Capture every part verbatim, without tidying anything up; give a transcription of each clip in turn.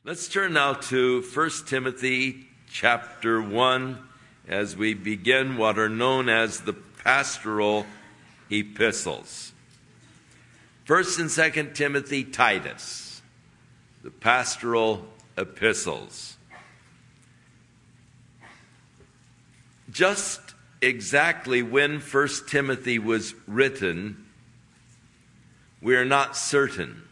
Let's turn now to First Timothy chapter one as we begin what are known as the pastoral epistles. First and Second Timothy, Titus, the pastoral epistles. Just exactly when First Timothy was written, we are not certain.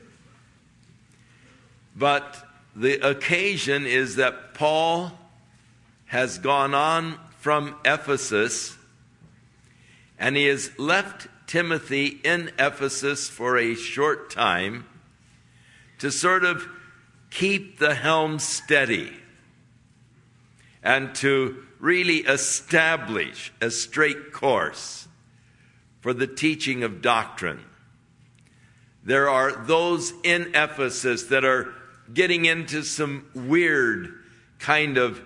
But the occasion is that Paul has gone on from Ephesus, and he has left Timothy in Ephesus for a short time to sort of keep the helm steady and to really establish a straight course for the teaching of doctrine. There are those in Ephesus that are getting into some weird kind of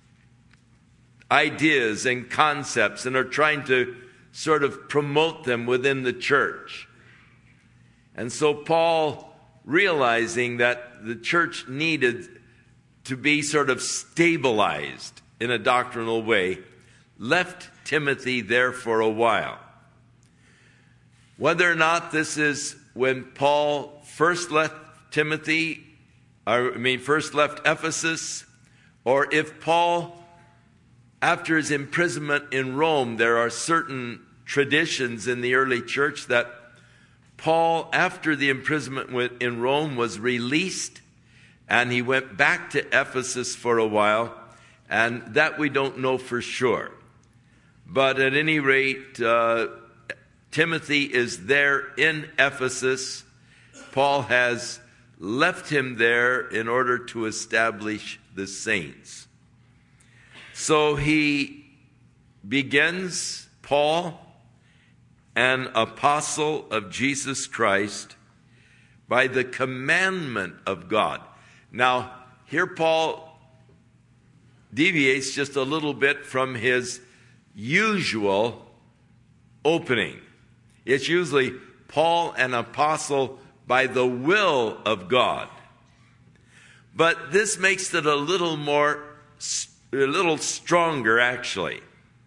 ideas and concepts and are trying to sort of promote them within the church. And so Paul, realizing that the church needed to be sort of stabilized in a doctrinal way, left Timothy there for a while. Whether or not this is when Paul first left Timothy, I mean, first left Ephesus, or if Paul, after his imprisonment in Rome, there are certain traditions in the early church that Paul, after the imprisonment in Rome, was released and he went back to Ephesus for a while, and that we don't know for sure. But at any rate, uh, Timothy is there in Ephesus. Paul has left him there in order to establish the saints. So he begins, Paul, an apostle of Jesus Christ, by the commandment of God. Now, here Paul deviates just a little bit from his usual opening. It's usually Paul, an apostle by the will of God. But this makes it a little more, a little stronger actually.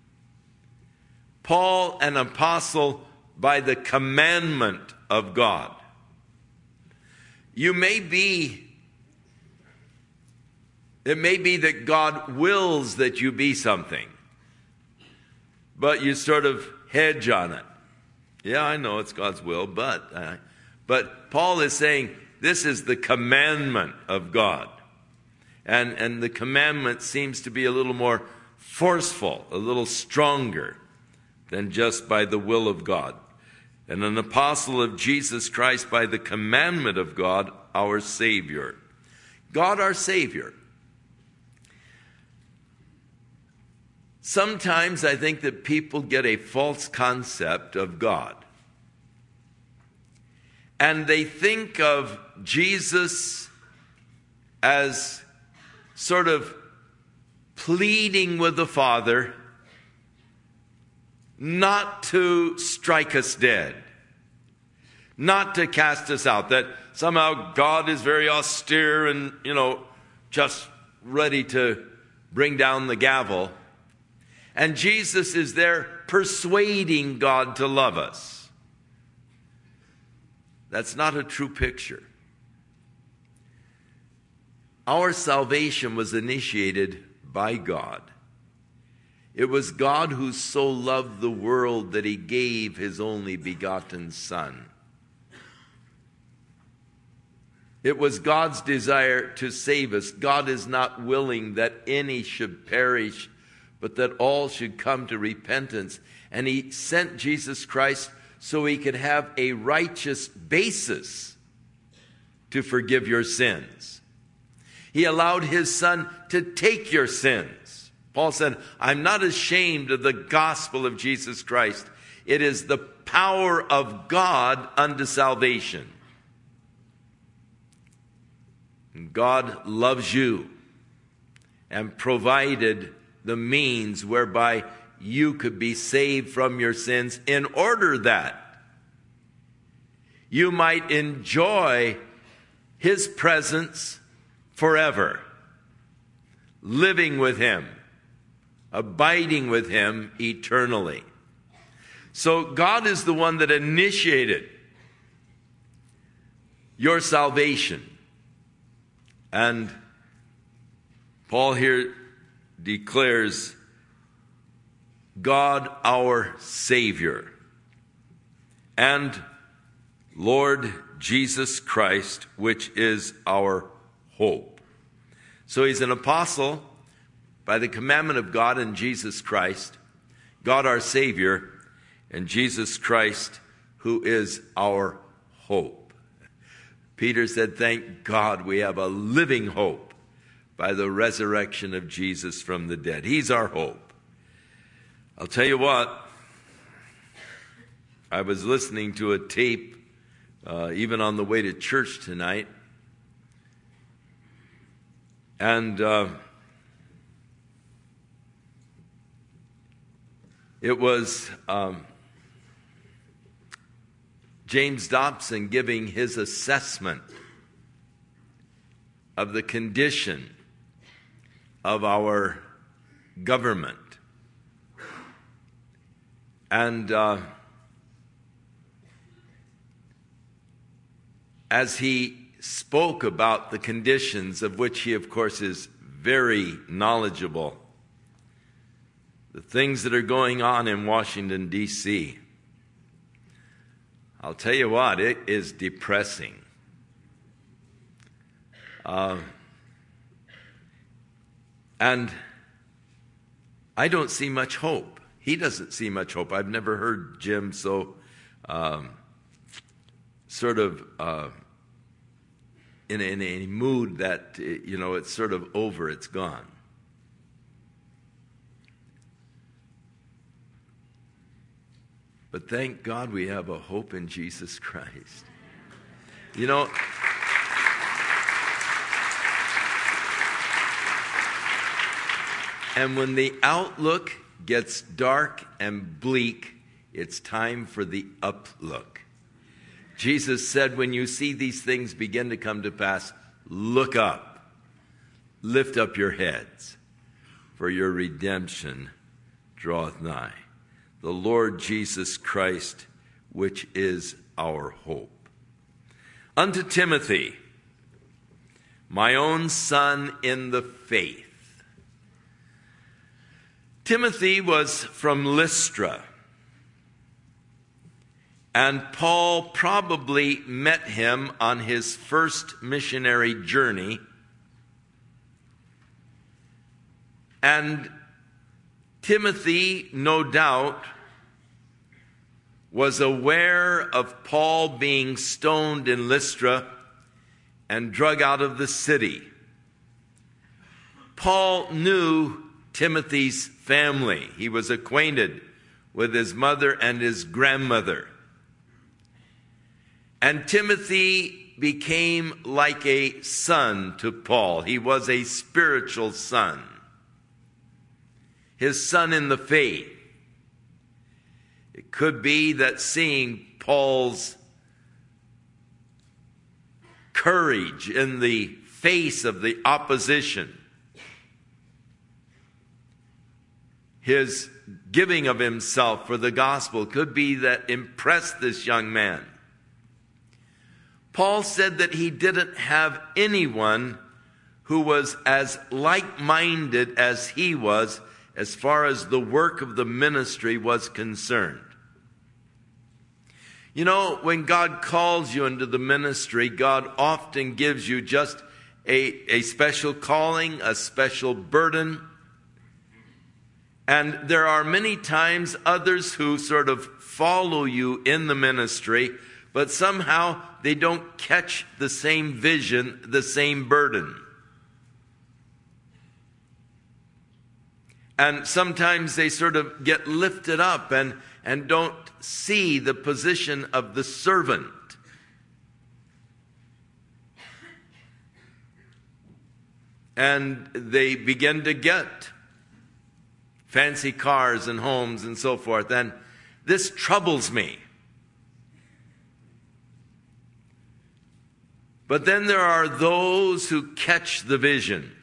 Paul, an apostle by the commandment of God. You may be, it may be that God wills that you be something, but you sort of hedge on it. Yeah, I know it's God's will, but... Uh, But Paul is saying this is the commandment of God. And, and the commandment seems to be a little more forceful, a little stronger than just by the will of God. And an apostle of Jesus Christ by the commandment of God, our Savior. God, our Savior. Sometimes I think that people get a false concept of God. And they think of Jesus as sort of pleading with the Father not to strike us dead, not to cast us out, that somehow God is very austere and, you know, just ready to bring down the gavel. And Jesus is there persuading God to love us. That's not a true picture. Our salvation was initiated by God. It was God who so loved the world that he gave his only begotten Son. It was God's desire to save us. God is not willing that any should perish, but that all should come to repentance. And he sent Jesus Christ so he could have a righteous basis to forgive your sins. He allowed his Son to take your sins. Paul said, I'm not ashamed of the gospel of Jesus Christ. It is the power of God unto salvation. And God loves you and provided the means whereby you could be saved from your sins in order that you might enjoy his presence forever, living with him, abiding with him eternally. So God is the one that initiated your salvation. And Paul here declares God our Savior and Lord Jesus Christ, which is our hope. So he's an apostle by the commandment of God and Jesus Christ, God our Savior, and Jesus Christ, who is our hope. Peter said, thank God we have a living hope by the resurrection of Jesus from the dead. He's our hope. I'll tell you what, I was listening to a tape uh, even on the way to church tonight, and uh, it was um, James Dobson giving his assessment of the condition of our government. And uh, as he spoke about the conditions, of which he, of course, is very knowledgeable, the things that are going on in Washington, D C, I'll tell you what, it is depressing. Uh, and I don't see much hope. He doesn't see much hope. I've never heard Jim so um, sort of uh, in, a, in a mood that, you know, it's sort of over, it's gone. But thank God we have a hope in Jesus Christ. You know, and when the outlook gets dark and bleak, it's time for the uplook. Jesus said, when you see these things begin to come to pass, look up, lift up your heads, for your redemption draweth nigh. The Lord Jesus Christ, which is our hope. Unto Timothy, my own son in the faith. Timothy was from Lystra, and Paul probably met him on his first missionary journey. And Timothy, no doubt, was aware of Paul being stoned in Lystra and drug out of the city. Paul knew Timothy's family. He was acquainted with his mother and his grandmother. And Timothy became like a son to Paul. He was a spiritual son, his son in the faith. It could be that seeing Paul's courage in the face of the opposition, his giving of himself for the gospel, could be that impressed this young man. Paul said that he didn't have anyone who was as like-minded as he was as far as the work of the ministry was concerned. You know, when God calls you into the ministry, God often gives you just a, a special calling, a special burden. And there are many times others who sort of follow you in the ministry, but somehow they don't catch the same vision, the same burden. And sometimes they sort of get lifted up and, and don't see the position of the servant. And they begin to get fancy cars and homes and so forth. And this troubles me. But then there are those who catch the vision.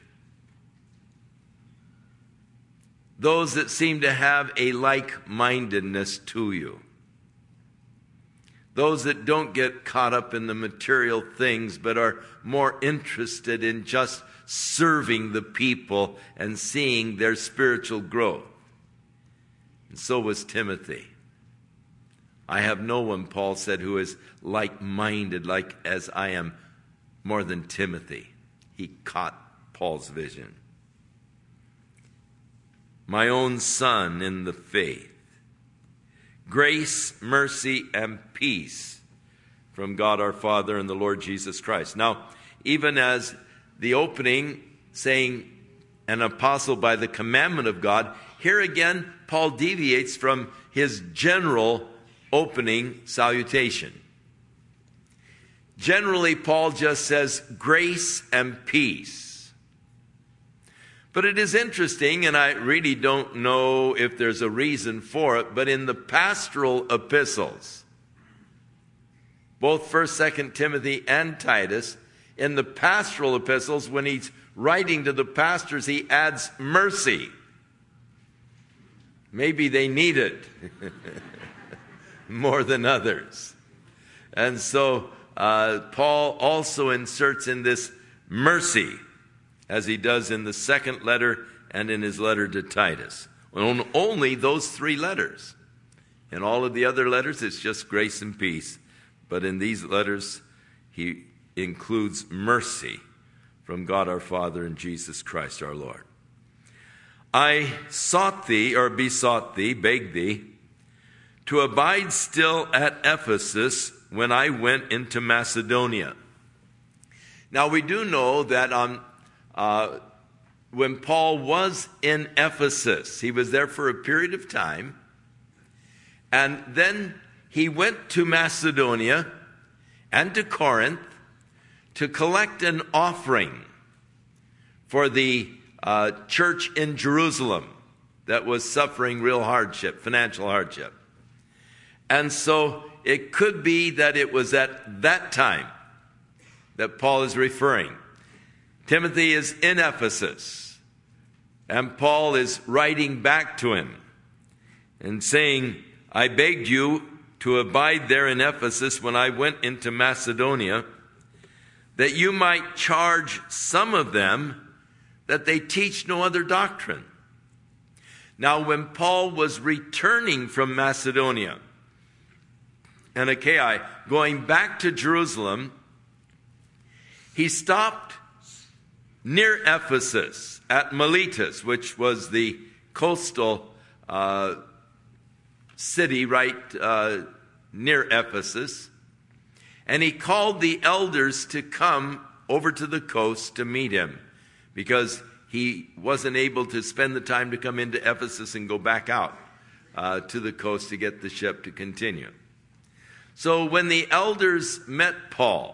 Those that seem to have a like-mindedness to you. Those that don't get caught up in the material things, but are more interested in just serving the people and seeing their spiritual growth. And so was Timothy. I have no one, Paul said, who is like-minded, like as I am, more than Timothy. He caught Paul's vision. My own son in the faith. Grace, mercy, and peace from God our Father and the Lord Jesus Christ. Now, even as the opening saying an apostle by the commandment of God, here again Paul deviates from his general opening salutation. Generally, Paul just says grace and peace. But it is interesting, and I really don't know if there's a reason for it, but in the pastoral epistles, both First, Second Timothy and Titus, in the pastoral epistles, when he's writing to the pastors, he adds mercy. Maybe they need it more than others. And so uh, Paul also inserts in this mercy, as he does in the second letter and in his letter to Titus. Only those three letters. In all of the other letters, it's just grace and peace. But in these letters, he includes mercy from God our Father and Jesus Christ our Lord. I sought thee, or besought thee, begged thee, to abide still at Ephesus when I went into Macedonia. Now we do know that on Uh, when Paul was in Ephesus, he was there for a period of time, and then he went to Macedonia and to Corinth to collect an offering for the uh, church in Jerusalem that was suffering real hardship, financial hardship. And so it could be that it was at that time that Paul is referring. Timothy is in Ephesus, and Paul is writing back to him and saying, I begged you to abide there in Ephesus when I went into Macedonia, that you might charge some of them that they teach no other doctrine. Now, when Paul was returning from Macedonia and Achaia, going back to Jerusalem, he stopped near Ephesus at Miletus, which was the coastal uh, city right uh, near Ephesus. And he called the elders to come over to the coast to meet him, because he wasn't able to spend the time to come into Ephesus and go back out uh, to the coast to get the ship to continue. So when the elders met Paul,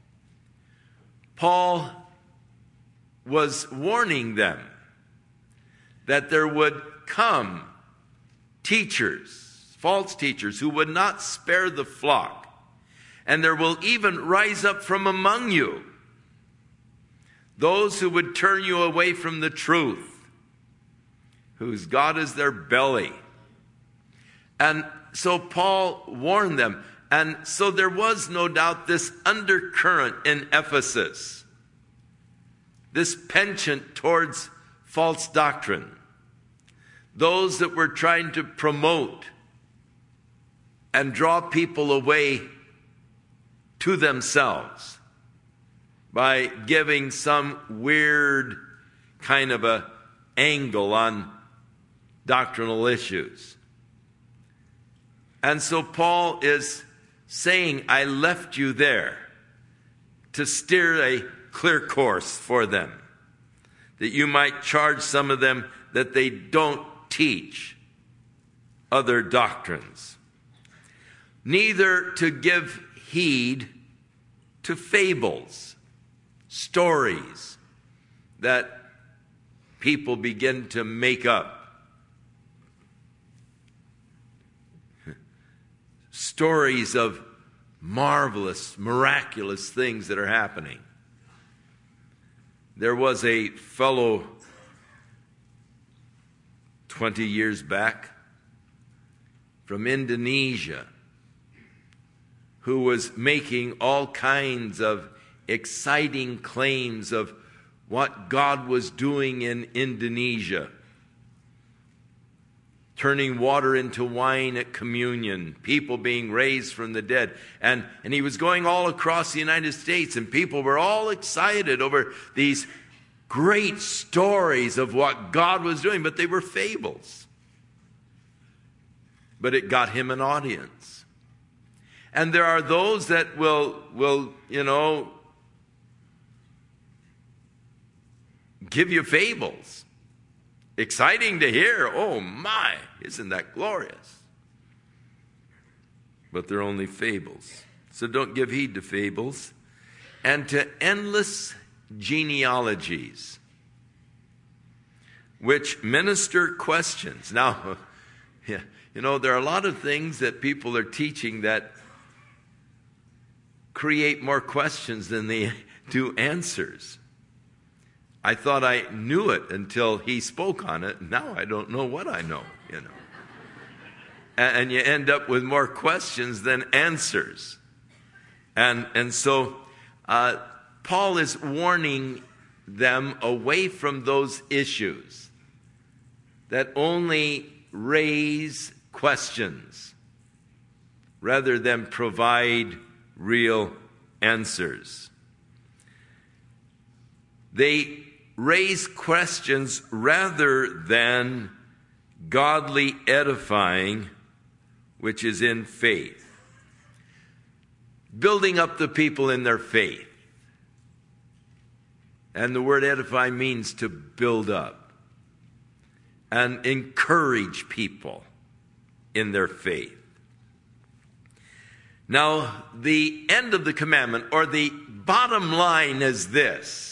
Paul was warning them that there would come teachers, false teachers, who would not spare the flock. And there will even rise up from among you those who would turn you away from the truth, whose God is their belly. And so Paul warned them. And so there was no doubt this undercurrent in Ephesus, this penchant towards false doctrine. Those that were trying to promote and draw people away to themselves by giving some weird kind of a angle on doctrinal issues. And so Paul is saying, I left you there to steer a clear course for them, that you might charge some of them that they don't teach other doctrines, neither to give heed to fables, stories that people begin to make up, stories of marvelous, miraculous things that are happening. There was a fellow twenty years back from Indonesia who was making all kinds of exciting claims of what God was doing in Indonesia. Turning water into wine at communion, people being raised from the dead. And, and he was going all across the United States, and people were all excited over these great stories of what God was doing, but they were fables. But it got him an audience. And there are those that will, will, you know, give you fables. Exciting to hear. Oh my, isn't that glorious? But they're only fables. So don't give heed to fables and to endless genealogies which minister questions. Now, yeah, you know, there are a lot of things that people are teaching that create more questions than they do answers. I thought I knew it until he spoke on it. Now I don't know what I know, you know. And you end up with more questions than answers. And, and so uh, Paul is warning them away from those issues that only raise questions rather than provide real answers. They raise questions rather than godly edifying, which is in faith. Building up the people in their faith. And the word edify means to build up and encourage people in their faith. Now, the end of the commandment, or the bottom line, is this.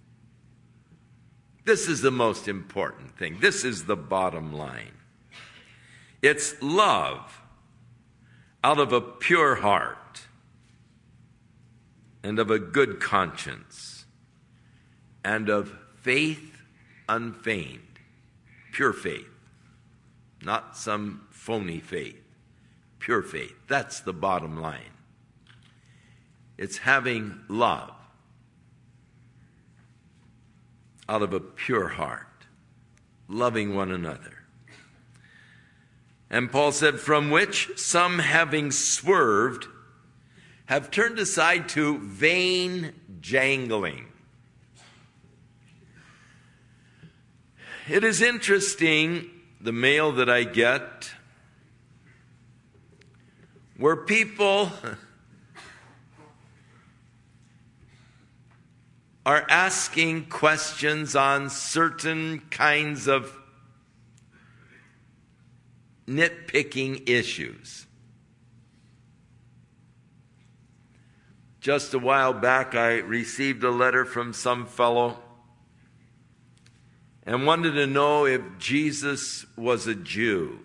This is the most important thing. This is the bottom line. It's love out of a pure heart and of a good conscience and of faith unfeigned. Pure faith. Not some phony faith. Pure faith. That's the bottom line. It's having love out of a pure heart, loving one another. And Paul said, from which some, having swerved, have turned aside to vain jangling. It is interesting, the mail that I get, where people are asking questions on certain kinds of nitpicking issues. Just a while back, I received a letter from some fellow and wanted to know if Jesus was a Jew.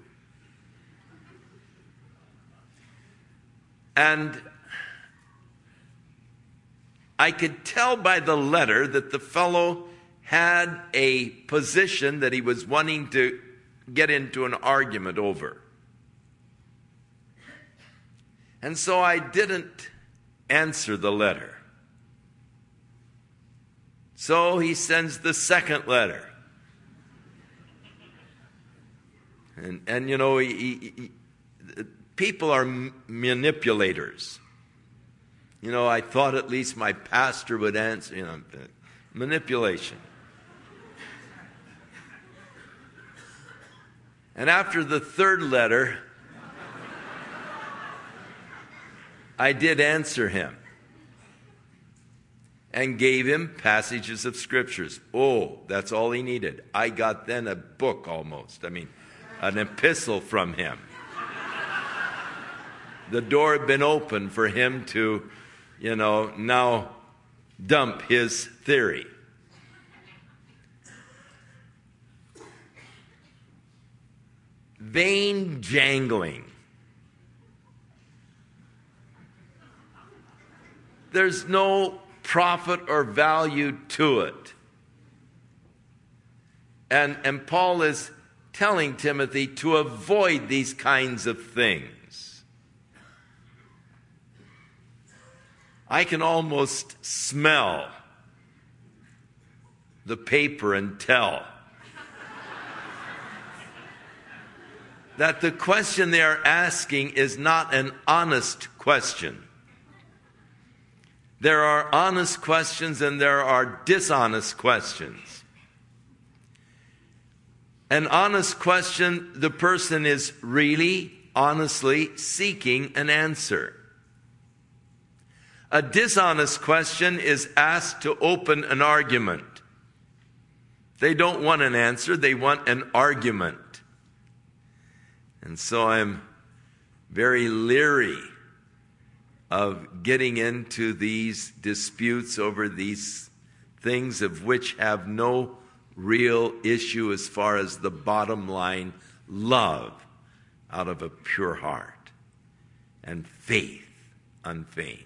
And I could tell by the letter that the fellow had a position that he was wanting to get into an argument over. And so I didn't answer the letter. So he sends the second letter. And, and you know, he, he, he, people are manipulators. You know, I thought at least my pastor would answer, you know, manipulation. And after the third letter, I did answer him and gave him passages of scriptures. Oh, that's all he needed. I got then a book almost. I mean, an epistle from him. The door had been open for him to, you know, now dump his theory. Vain jangling. there's no profit or value to it. And, and Paul is telling Timothy to avoid these kinds of things. I can almost smell the paper and tell that the question they are asking is not an honest question. There are honest questions and there are dishonest questions. An honest question, the person is really, honestly seeking an answer. A dishonest question is asked to open an argument. They don't want an answer, they want an argument. And so I'm very leery of getting into these disputes over these things of which have no real issue as far as the bottom line: love out of a pure heart and faith unfeigned.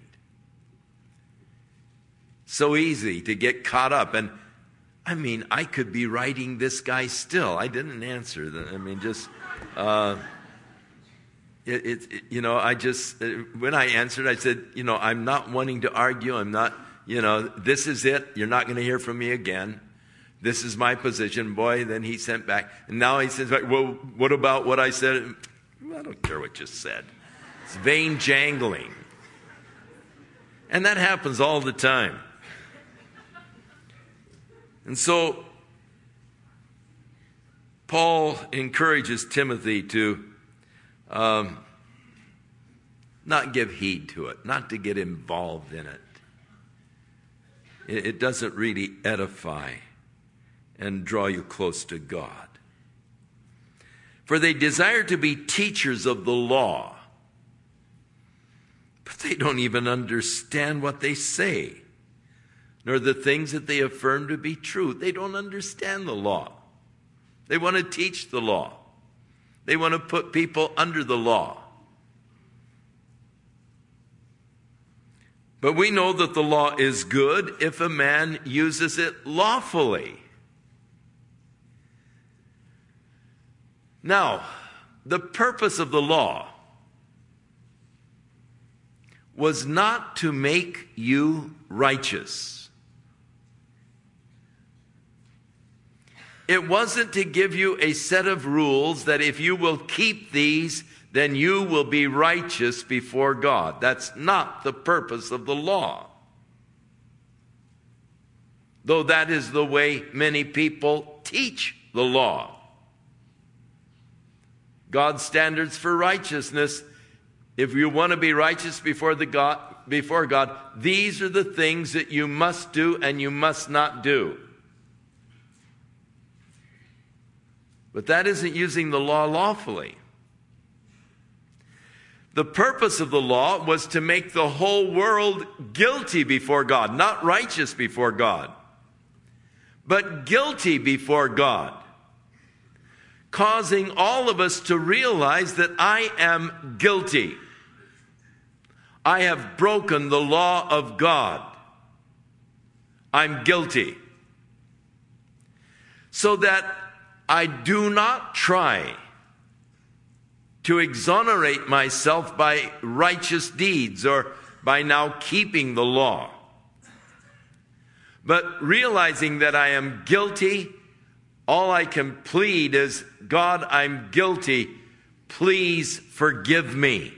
So easy to get caught up. And I mean, I could be writing this guy still. I didn't answer. I mean, just... Uh, it, it, it, you know, I just, when I answered, I said, you know, I'm not wanting to argue. I'm not, you know, this is it. You're not going to hear from me again. This is my position. Boy, then he sent back. And now he says, well, what about what I said? I don't care what you said. It's vain jangling. And that happens all the time. And so Paul encourages Timothy to um, not give heed to it, not to get involved in it. It, it doesn't really edify and draw you close to God. For they desire to be teachers of the law, but they don't even understand what they say, nor the things that they affirm to be true. They don't understand the law. They want to teach the law. They want to put people under the law. But we know that the law is good if a man uses it lawfully. Now, the purpose of the law was not to make you righteous. It wasn't to give you a set of rules that if you will keep these, then you will be righteous before God. That's not the purpose of the law. Though that is the way many people teach the law. God's standards for righteousness, if you want to be righteous before the God, before God, these are the things that you must do and you must not do. But that isn't using the law lawfully. The purpose of the law was to make the whole world guilty before God, not righteous before God, but guilty before God, causing all of us to realize that I am guilty. I have broken the law of God. I'm guilty. So that I do not try to exonerate myself by righteous deeds or by now keeping the law. But realizing that I am guilty, all I can plead is, God, I'm guilty. Please forgive me.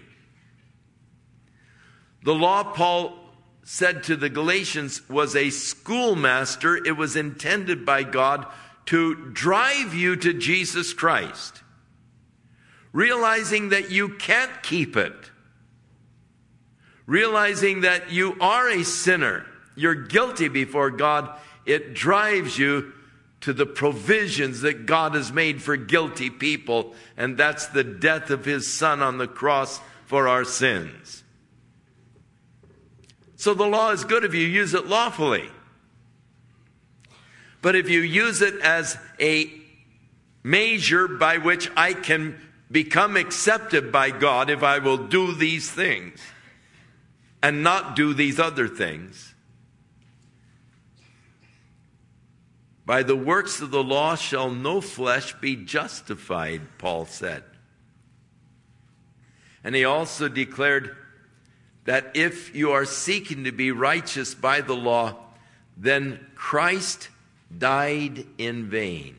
The law, Paul said to the Galatians, was a schoolmaster. It was intended by God to drive you to Jesus Christ. Realizing that you can't keep it. Realizing that you are a sinner. You're guilty before God. It drives you to the provisions that God has made for guilty people. And that's the death of His Son on the cross for our sins. So the law is good if you use it lawfully. But if you use it as a measure by which I can become accepted by God if I will do these things, and not do these other things, by the works of the law shall no flesh be justified, Paul said. And he also declared that if you are seeking to be righteous by the law, then Christ died in vain.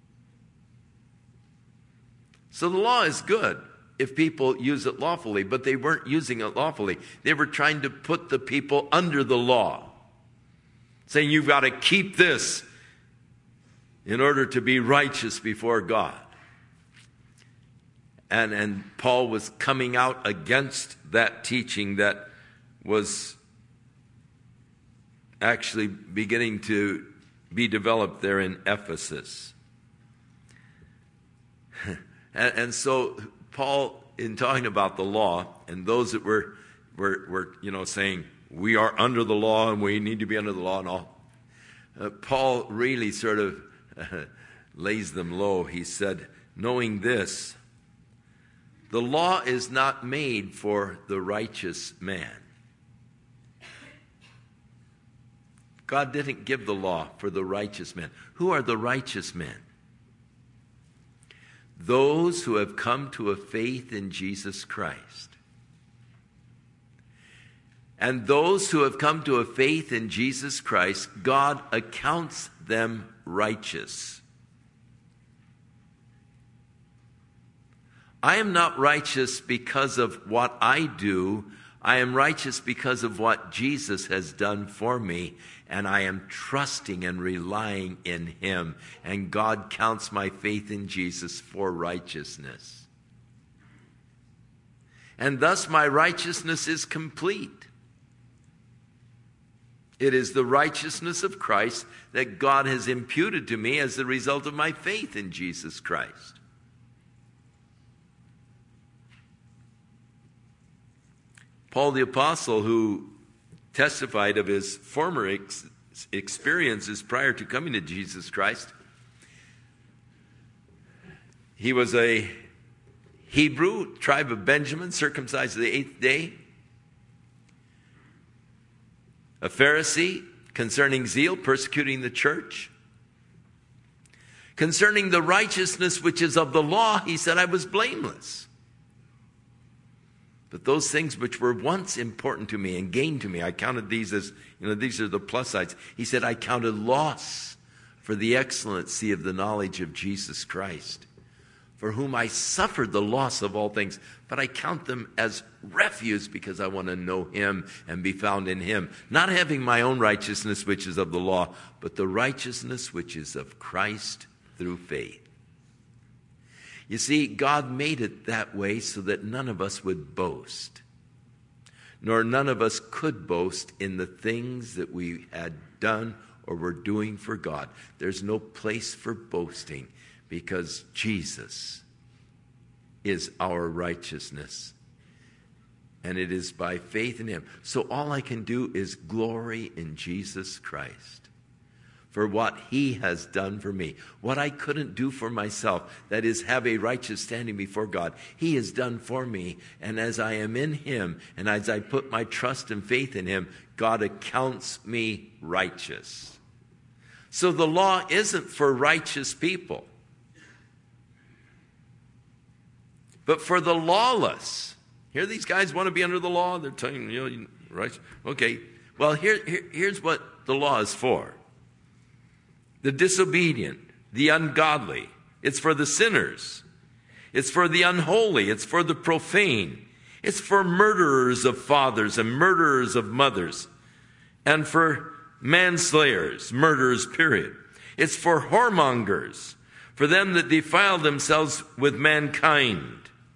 So the law is good if people use it lawfully, but they weren't using it lawfully. They were trying to put the people under the law, saying you've got to keep this in order to be righteous before God. And, and Paul was coming out against that teaching that was actually beginning to be developed there in Ephesus. and, and so Paul, in talking about the law, and those that were, were, were you know, saying, we are under the law and we need to be under the law and all, uh, Paul really sort of uh, lays them low. He said, knowing this, the law is not made for the righteous man. God didn't give the law for the righteous man. Who are the righteous men? Those who have come to a faith in Jesus Christ. And those who have come to a faith in Jesus Christ, God accounts them righteous. I am not righteous because of what I do. I am righteous because of what Jesus has done for me, and I am trusting and relying in him, and God counts my faith in Jesus for righteousness. And thus my righteousness is complete. It is the righteousness of Christ that God has imputed to me as the result of my faith in Jesus Christ. Paul the Apostle, who testified of his former ex- experiences prior to coming to Jesus Christ, he was a Hebrew, tribe of Benjamin, circumcised the eighth day, a Pharisee, concerning zeal, persecuting the church. Concerning the righteousness which is of the law, he said, I was blameless. But those things which were once important to me and gained to me, I counted these as, you know, these are the plus sides. He said, I counted loss for the excellency of the knowledge of Jesus Christ, for whom I suffered the loss of all things. But I count them as refuse because I want to know him and be found in him. Not having my own righteousness, which is of the law, but the righteousness which is of Christ through faith. You see, God made it that way so that none of us would boast, nor none of us could boast in the things that we had done or were doing for God. There's no place for boasting because Jesus is our righteousness, and it is by faith in him. So all I can do is glory in Jesus Christ for what he has done for me. What I couldn't do for myself, that is, have a righteous standing before God, he has done for me. And as I am in him, and as I put my trust and faith in him, God accounts me righteous. So the law isn't for righteous people, but for the lawless. Here these guys want to be under the law. They're telling you, you know, right? Okay, well, here, here, here's what the law is for. The disobedient, the ungodly. It's for the sinners. It's for the unholy. It's for the profane. It's for murderers of fathers and murderers of mothers. And for manslayers, murderers, period. It's for whoremongers, for them that defile themselves with mankind,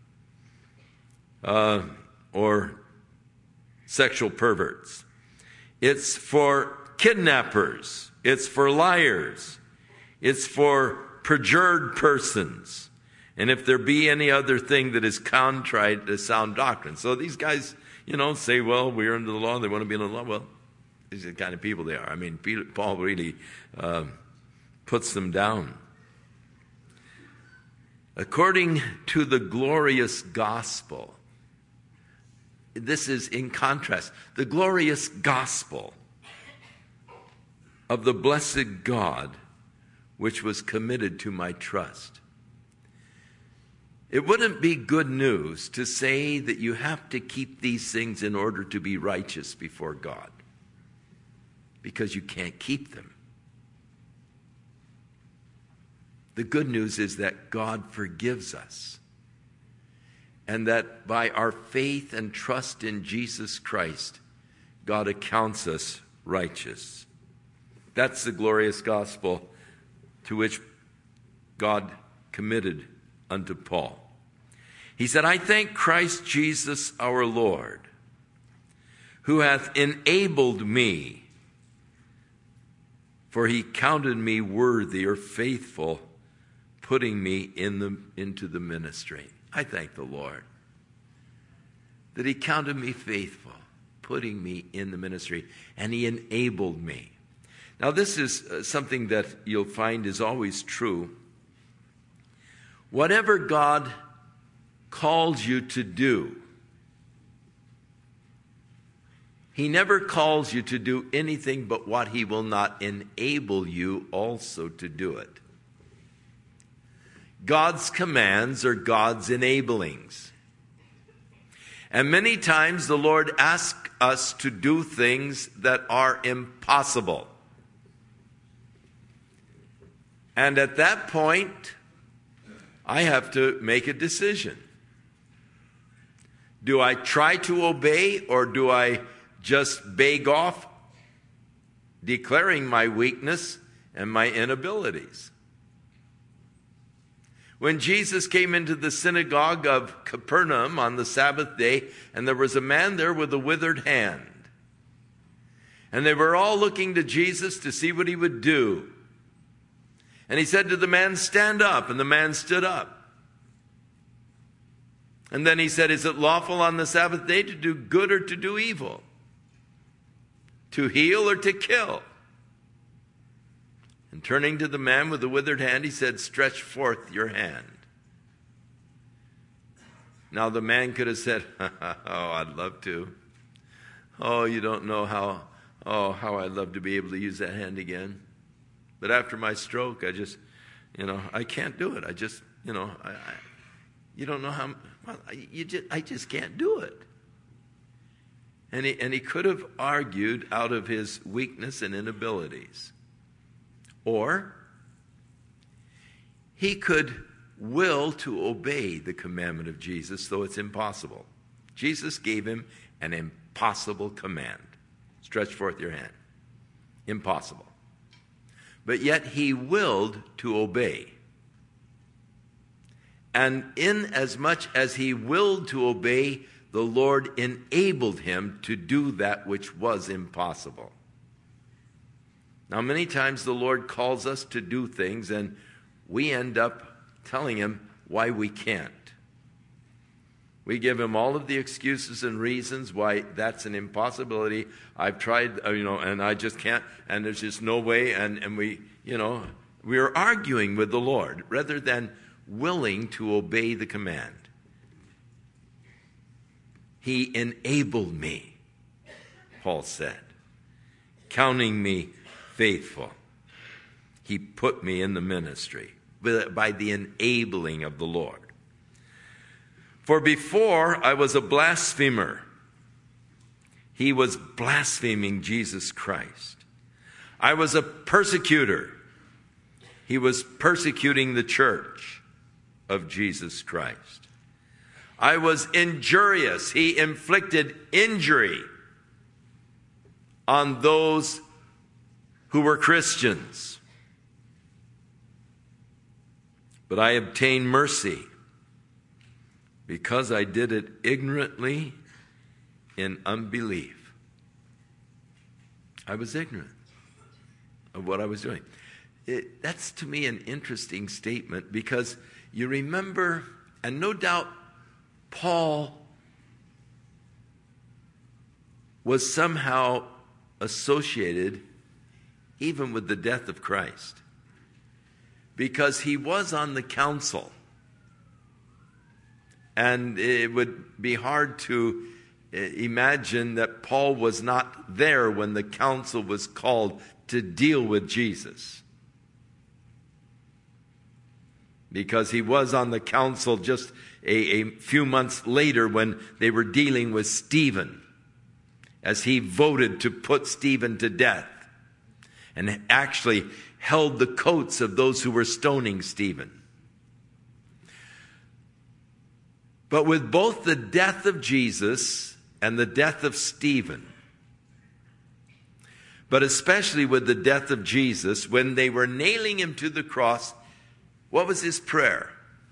uh, or sexual perverts. It's for kidnappers. It's for liars. It's for perjured persons. And if there be any other thing that is contrary to sound doctrine. So these guys, you know, say, well, we're under the law. They want to be under the law. Well, these are the kind of people they are. I mean, Peter, Paul really uh, puts them down. According to the glorious gospel, this is in contrast. The glorious gospel of the blessed God, which was committed to my trust. It wouldn't be good news to say that you have to keep these things in order to be righteous before God, because you can't keep them. The good news is that God forgives us, and that by our faith and trust in Jesus Christ, God accounts us righteous. That's the glorious gospel to which God committed unto Paul. He said, I thank Christ Jesus our Lord, who hath enabled me, for he counted me worthy or faithful, putting me in the, into the ministry. I thank the Lord that he counted me faithful, putting me in the ministry, and he enabled me. Now, this is uh, something that you'll find is always true. Whatever God calls you to do, he never calls you to do anything but what he will not enable you also to do it. God's commands are God's enablings. And many times the Lord asks us to do things that are impossible. And at that point, I have to make a decision. Do I try to obey, or do I just beg off, declaring my weakness and my inabilities? When Jesus came into the synagogue of Capernaum on the Sabbath day, and there was a man there with a withered hand, and they were all looking to Jesus to see what he would do. And he said to the man, stand up, and the man stood up. And then he said, is it lawful on the Sabbath day to do good or to do evil? To heal or to kill? And turning to the man with the withered hand, he said, stretch forth your hand. Now the man could have said, oh, I'd love to. Oh, you don't know how, oh, how I'd love to be able to use that hand again. But after my stroke, I just, you know, I can't do it. I just, you know, I, I you don't know how, well, I, you just, I just can't do it. And he, and he could have argued out of his weakness and inabilities. Or he could will to obey the commandment of Jesus, though it's impossible. Jesus gave him an impossible command. Stretch forth your hand. Impossible. But yet he willed to obey. And inasmuch as he willed to obey, the Lord enabled him to do that which was impossible. Now, many times the Lord calls us to do things, and we end up telling him why we can't. We give him all of the excuses and reasons why that's an impossibility. I've tried, you know, and I just can't, and there's just no way, and, and we, you know, we're arguing with the Lord rather than willing to obey the command. He enabled me, Paul said, counting me faithful. He put me in the ministry by the enabling of the Lord. For before I was a blasphemer, he was blaspheming Jesus Christ. I was a persecutor. He was persecuting the church of Jesus Christ. I was injurious. He inflicted injury on those who were Christians. But I obtained mercy because I did it ignorantly in unbelief. I was ignorant of what I was doing. It, that's to me an interesting statement, because you remember, and no doubt Paul was somehow associated even with the death of Christ, because he was on the council. And it would be hard to imagine that Paul was not there when the council was called to deal with Jesus, because he was on the council just a, a few months later when they were dealing with Stephen, as he voted to put Stephen to death and actually held the coats of those who were stoning Stephen. But with both the death of Jesus and the death of Stephen, but especially with the death of Jesus, when they were nailing him to the cross, what was his prayer?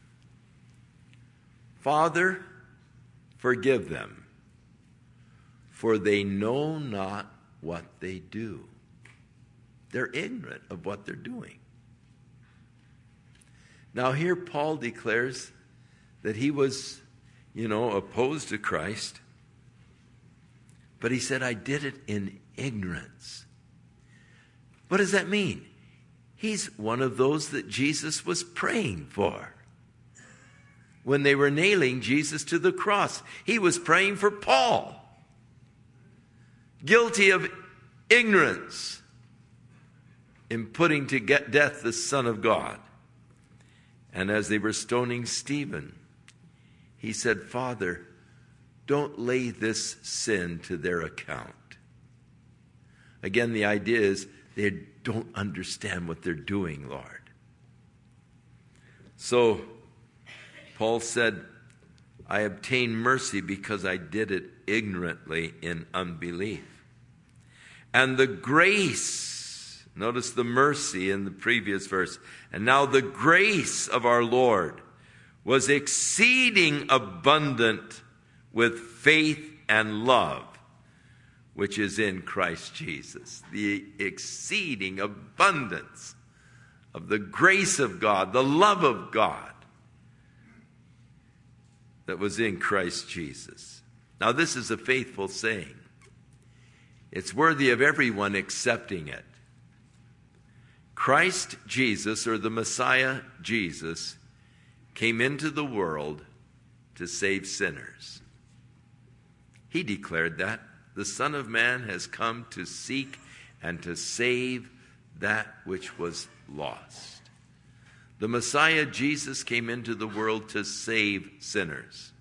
Father, forgive them, for they know not what they do. They're ignorant of what they're doing. Now here Paul declares that he was, you know, opposed to Christ, but he said, I did it in ignorance. What does that mean? He's one of those that Jesus was praying for. When they were nailing Jesus to the cross, he was praying for Paul, guilty of ignorance in putting to death the Son of God. And as they were stoning Stephen, he said, Father, don't lay this sin to their account. Again, the idea is they don't understand what they're doing, Lord. So Paul said, I obtained mercy because I did it ignorantly in unbelief. And the grace, notice the mercy in the previous verse, and now the grace of our Lord was exceeding abundant with faith and love, which is in Christ Jesus. The exceeding abundance of the grace of God, the love of God that was in Christ Jesus. Now this is a faithful saying. It's worthy of everyone accepting it. Christ Jesus, or the Messiah Jesus, came into the world to save sinners. He declared that. The Son of Man has come to seek and to save that which was lost. The Messiah Jesus came into the world to save sinners.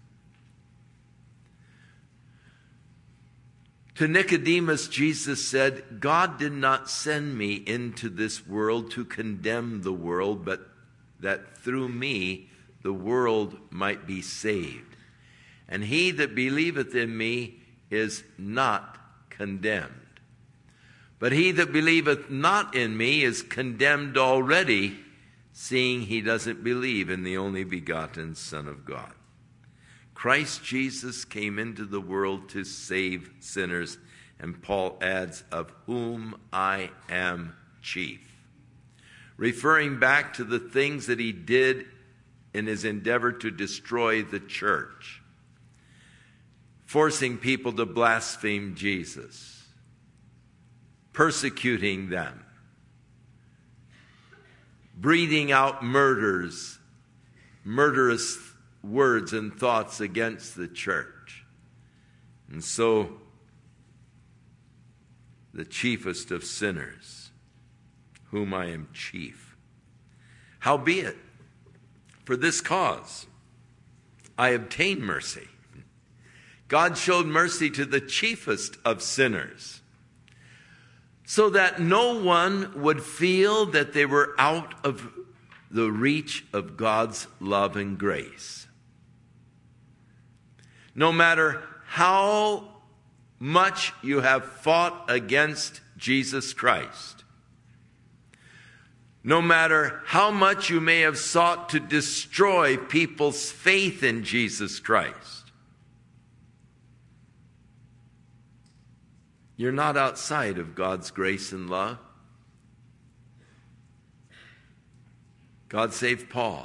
To Nicodemus, Jesus said, God did not send me into this world to condemn the world, but that through me the world might be saved. And he that believeth in me is not condemned. But he that believeth not in me is condemned already, seeing he doesn't believe in the only begotten Son of God. Christ Jesus came into the world to save sinners, and Paul adds, of whom I am chief, referring back to the things that he did in his endeavor to destroy the church, forcing people to blaspheme Jesus, persecuting them, breathing out murders, murderous words and thoughts against the church. And so, the chiefest of sinners, whom I am chief. Howbeit, for this cause, I obtained mercy. God showed mercy to the chiefest of sinners, so that no one would feel that they were out of the reach of God's love and grace. No matter how much you have fought against Jesus Christ, no matter how much you may have sought to destroy people's faith in Jesus Christ, you're not outside of God's grace and love. God saved Paul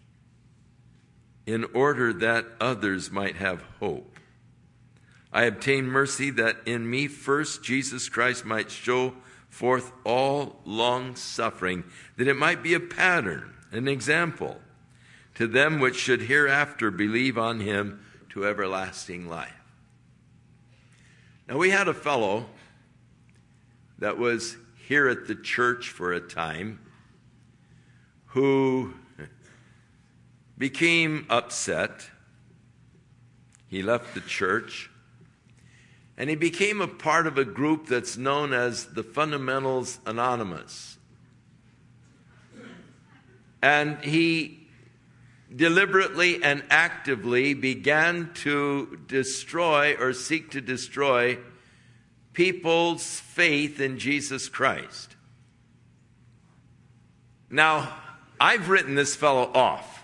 in order that others might have hope. I obtained mercy that in me first Jesus Christ might show forth all long suffering, that it might be a pattern, an example to them which should hereafter believe on him to everlasting life. Now, we had a fellow that was here at the church for a time who became upset. He left the church, and he became a part of a group that's known as the Fundamentals Anonymous. And he deliberately and actively began to destroy or seek to destroy people's faith in Jesus Christ. Now, I've written this fellow off.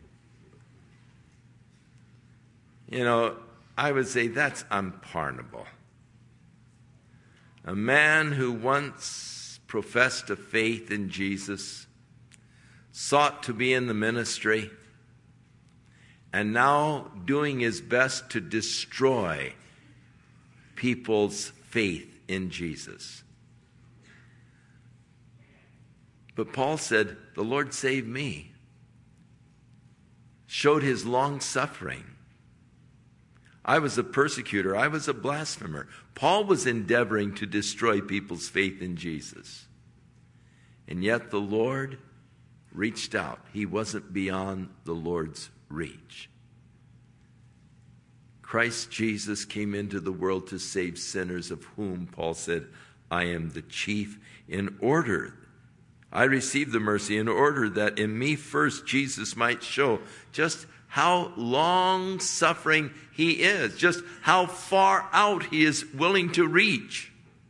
You know, I would say that's unpardonable. A man who once professed a faith in Jesus, sought to be in the ministry, and now doing his best to destroy people's faith in Jesus. But Paul said, the Lord saved me, showed his long suffering. I was a persecutor. I was a blasphemer. Paul was endeavoring to destroy people's faith in Jesus. And yet the Lord reached out. He wasn't beyond the Lord's reach. Christ Jesus came into the world to save sinners, of whom Paul said, I am the chief, in order I received the mercy in order that in me first Jesus might show just how long-suffering he is, just how far out he is willing to reach,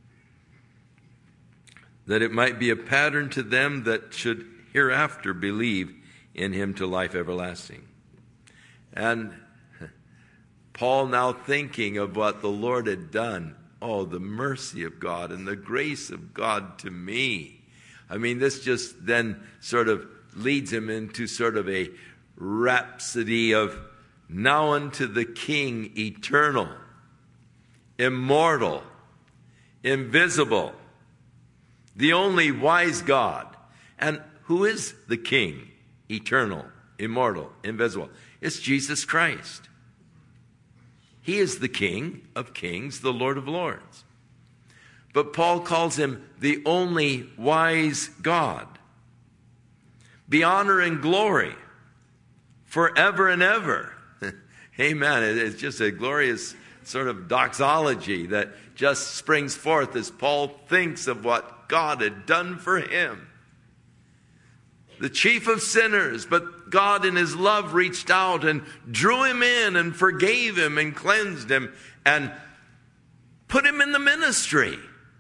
that it might be a pattern to them that should hereafter believe in him to life everlasting. And Paul, now thinking of what the Lord had done, oh, the mercy of God and the grace of God to me. I mean, this just then sort of leads him into sort of a rhapsody of now unto the King eternal, immortal, invisible, the only wise God. And who is the King, eternal, immortal, invisible? It's Jesus Christ. He is the King of kings, the Lord of lords. But Paul calls him the only wise God. Be honor and glory forever and ever. Amen. It's just a glorious sort of doxology that just springs forth as Paul thinks of what God had done for him. The chief of sinners, but God in his love reached out and drew him in and forgave him and cleansed him and put him in the ministry.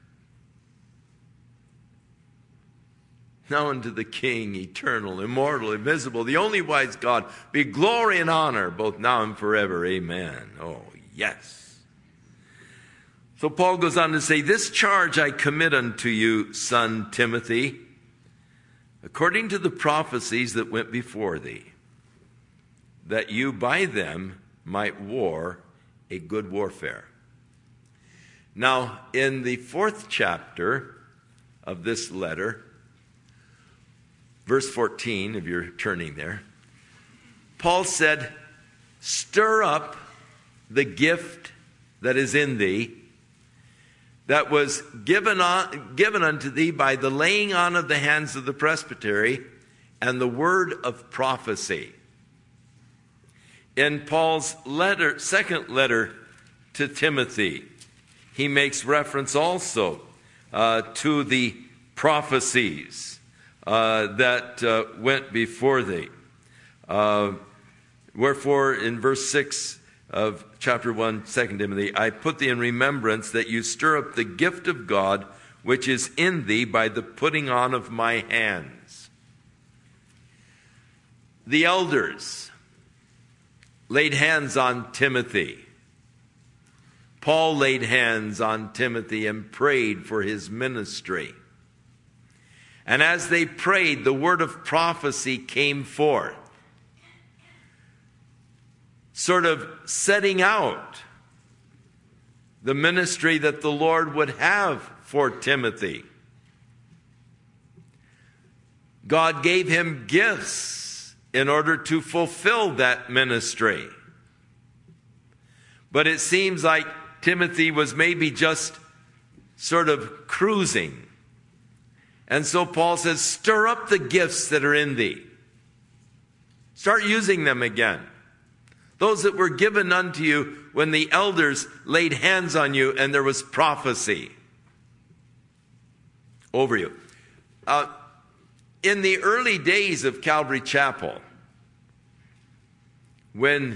Now unto the King, eternal, immortal, invisible, the only wise God, be glory and honor, both now and forever. Amen. Oh, yes. So Paul goes on to say, this charge I commit unto you, son Timothy, according to the prophecies that went before thee, that you by them might war a good warfare. Now, in the fourth chapter of this letter, verse fourteen, if you're turning there, Paul said, stir up the gift that is in thee, that was given, on, given unto thee by the laying on of the hands of the presbytery and the word of prophecy. In Paul's letter, second letter to Timothy, he makes reference also uh, to the prophecies uh, that uh, went before thee. Uh, wherefore, in verse six of chapter one, Second Timothy, I put thee in remembrance that you stir up the gift of God which is in thee by the putting on of my hands. The elders laid hands on Timothy. Paul laid hands on Timothy and prayed for his ministry. And as they prayed, the word of prophecy came forth, sort of setting out the ministry that the Lord would have for Timothy. God gave him gifts in order to fulfill that ministry. But it seems like Timothy was maybe just sort of cruising. And so Paul says, stir up the gifts that are in thee. Start using them again. Those that were given unto you when the elders laid hands on you and there was prophecy over you. Uh, in the early days of Calvary Chapel, when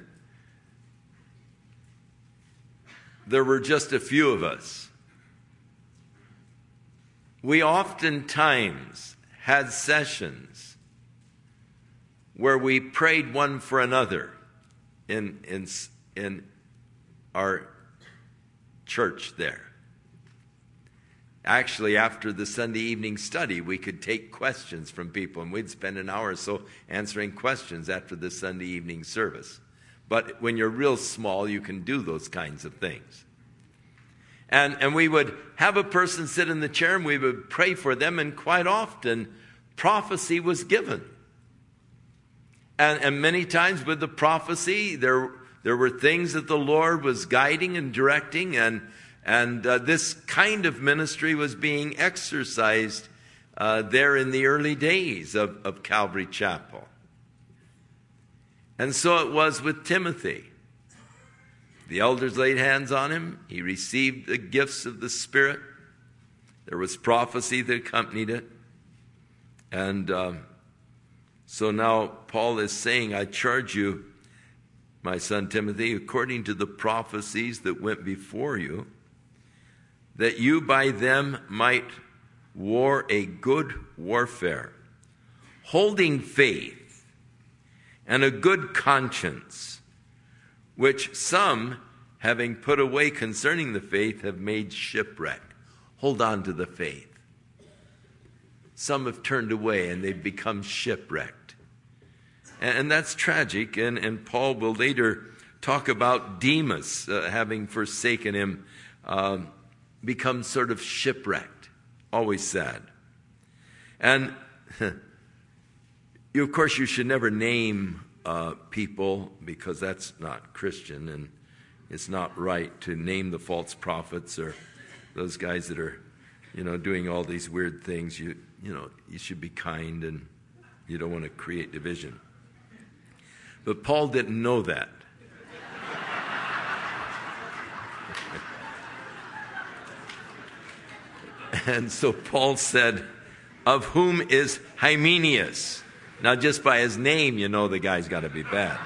there were just a few of us, we oftentimes had sessions where we prayed one for another in, in, in our church there. Actually, after the Sunday evening study, we could take questions from people, and we'd spend an hour or so answering questions after the Sunday evening service. But when you're real small, you can do those kinds of things. And, and we would have a person sit in the chair, and we would pray for them, and quite often, prophecy was given. And, and many times with the prophecy, there, there were things that the Lord was guiding and directing, and And uh, this kind of ministry was being exercised uh, there in the early days of, of Calvary Chapel. And so it was with Timothy. The elders laid hands on him. He received the gifts of the Spirit. There was prophecy that accompanied it. And um, so now Paul is saying, I charge you, my son Timothy, according to the prophecies that went before you, that you by them might war a good warfare, holding faith and a good conscience, which some, having put away concerning the faith, have made shipwreck. Hold on to the faith. Some have turned away and they've become shipwrecked. And, and that's tragic, and, and Paul will later talk about Demas uh, having forsaken him, um, become sort of shipwrecked. Always sad. And you, of course, you should never name uh, people, because that's not Christian, and it's not right to name the false prophets or those guys that are, you know, doing all these weird things. You, you know, you should be kind, and you don't want to create division. But Paul didn't know that. And so Paul said, of whom is Hymenaeus? Now, just by his name, you know the guy's got to be bad.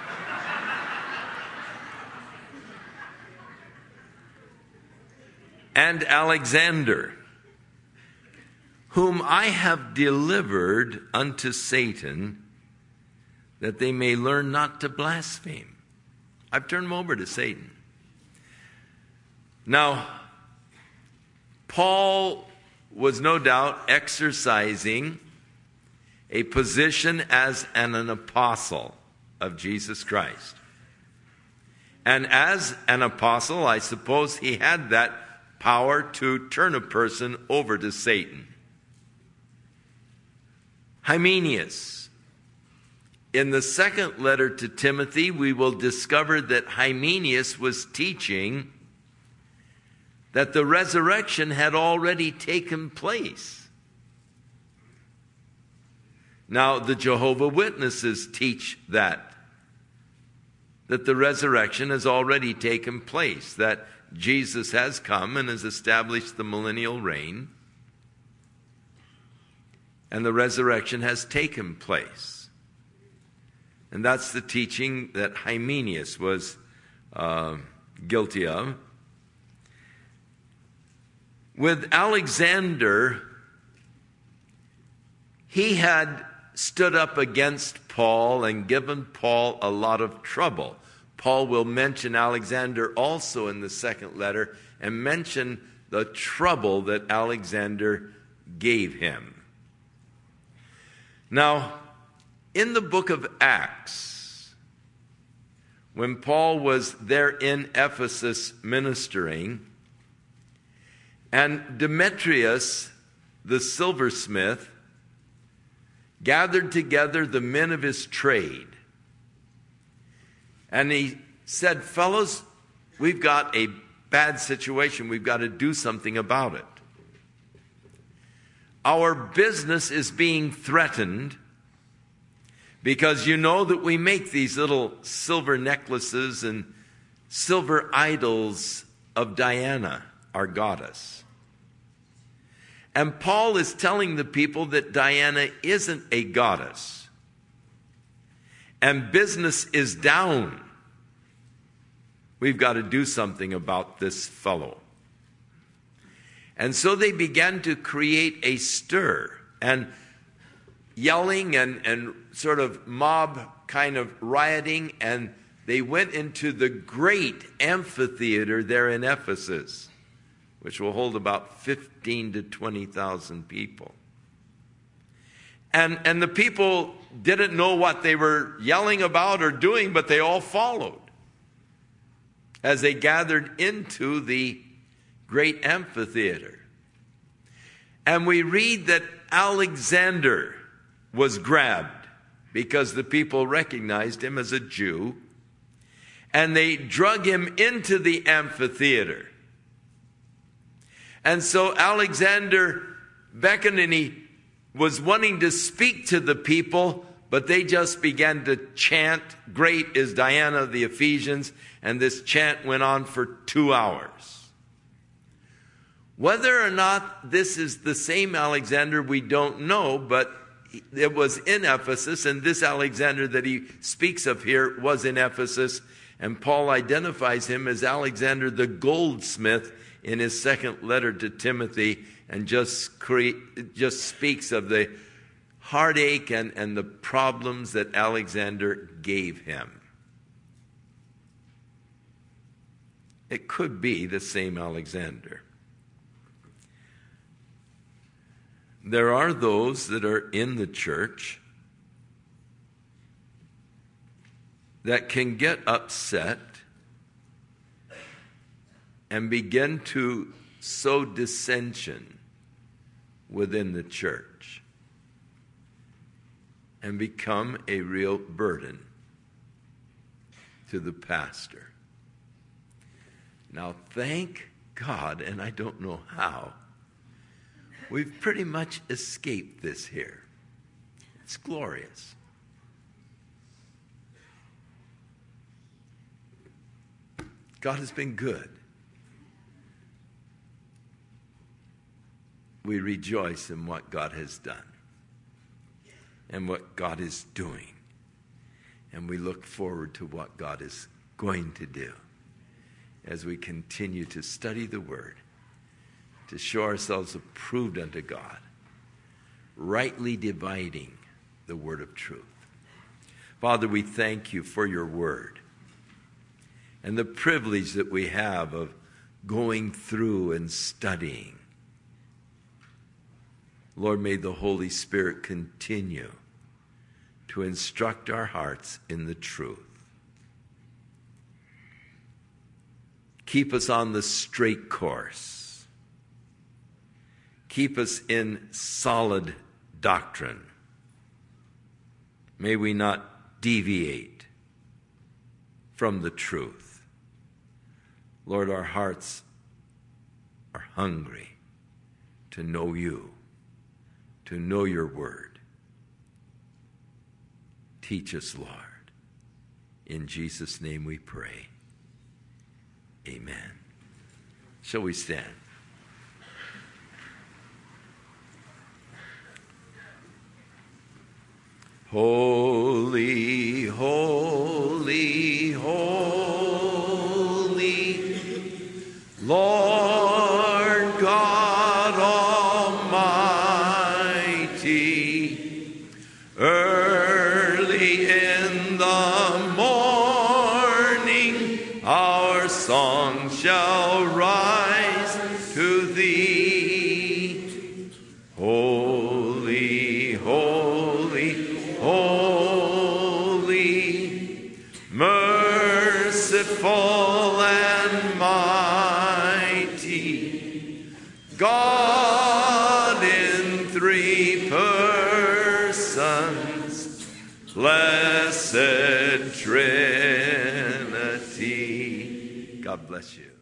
And Alexander, whom I have delivered unto Satan, that they may learn not to blaspheme. I've turned them over to Satan. Now, Paul was no doubt exercising a position as an, an apostle of Jesus Christ. And as an apostle, I suppose he had that power to turn a person over to Satan. Hymenaeus. In the second letter to Timothy, we will discover that Hymenaeus was teaching that the resurrection had already taken place. Now, the Jehovah's Witnesses teach that, that the resurrection has already taken place, that Jesus has come and has established the millennial reign, and the resurrection has taken place. And that's the teaching that Hymenaeus was uh, guilty of. With Alexander, he had stood up against Paul and given Paul a lot of trouble. Paul will mention Alexander also in the second letter and mention the trouble that Alexander gave him. Now, in the book of Acts, when Paul was there in Ephesus ministering, and Demetrius, the silversmith, gathered together the men of his trade. And he said, fellows, we've got a bad situation. We've got to do something about it. Our business is being threatened because you know that we make these little silver necklaces and silver idols of Diana, our goddess. And Paul is telling the people that Diana isn't a goddess. And business is down. We've got to do something about this fellow. And so they began to create a stir and yelling and, and sort of mob kind of rioting. And they went into the great amphitheater there in Ephesus, which will hold about fifteen to twenty thousand people. And, and the people didn't know what they were yelling about or doing, but they all followed as they gathered into the great amphitheater. And we read that Alexander was grabbed because the people recognized him as a Jew, and they drug him into the amphitheater. And so Alexander beckoned, and he was wanting to speak to the people, but they just began to chant, "Great is Diana of the Ephesians," and this chant went on for two hours. Whether or not this is the same Alexander, we don't know, but it was in Ephesus, and this Alexander that he speaks of here was in Ephesus, and Paul identifies him as Alexander the goldsmith in his second letter to Timothy, and just create, just speaks of the heartache and, and the problems that Alexander gave him. It could be the same Alexander. There are those that are in the church that can get upset and begin to sow dissension within the church and become a real burden to the pastor. Now, thank God, and I don't know how, we've pretty much escaped this here. It's glorious. God has been good. We rejoice in what God has done and what God is doing. And we look forward to what God is going to do as we continue to study the Word, to show ourselves approved unto God, rightly dividing the word of truth. Father, we thank you for your word and the privilege that we have of going through and studying. Lord, may the Holy Spirit continue to instruct our hearts in the truth. Keep us on the straight course. Keep us in solid doctrine. May we not deviate from the truth. Lord, our hearts are hungry to know you, to know your word. Teach us, Lord. In Jesus' name we pray. Amen. Shall we stand? Holy, holy, holy, Lord God Almighty, early in the morning our song shall rise to thee. Holy, holy, holy, merciful and mighty, God in three persons, blessed Trinity. God bless you.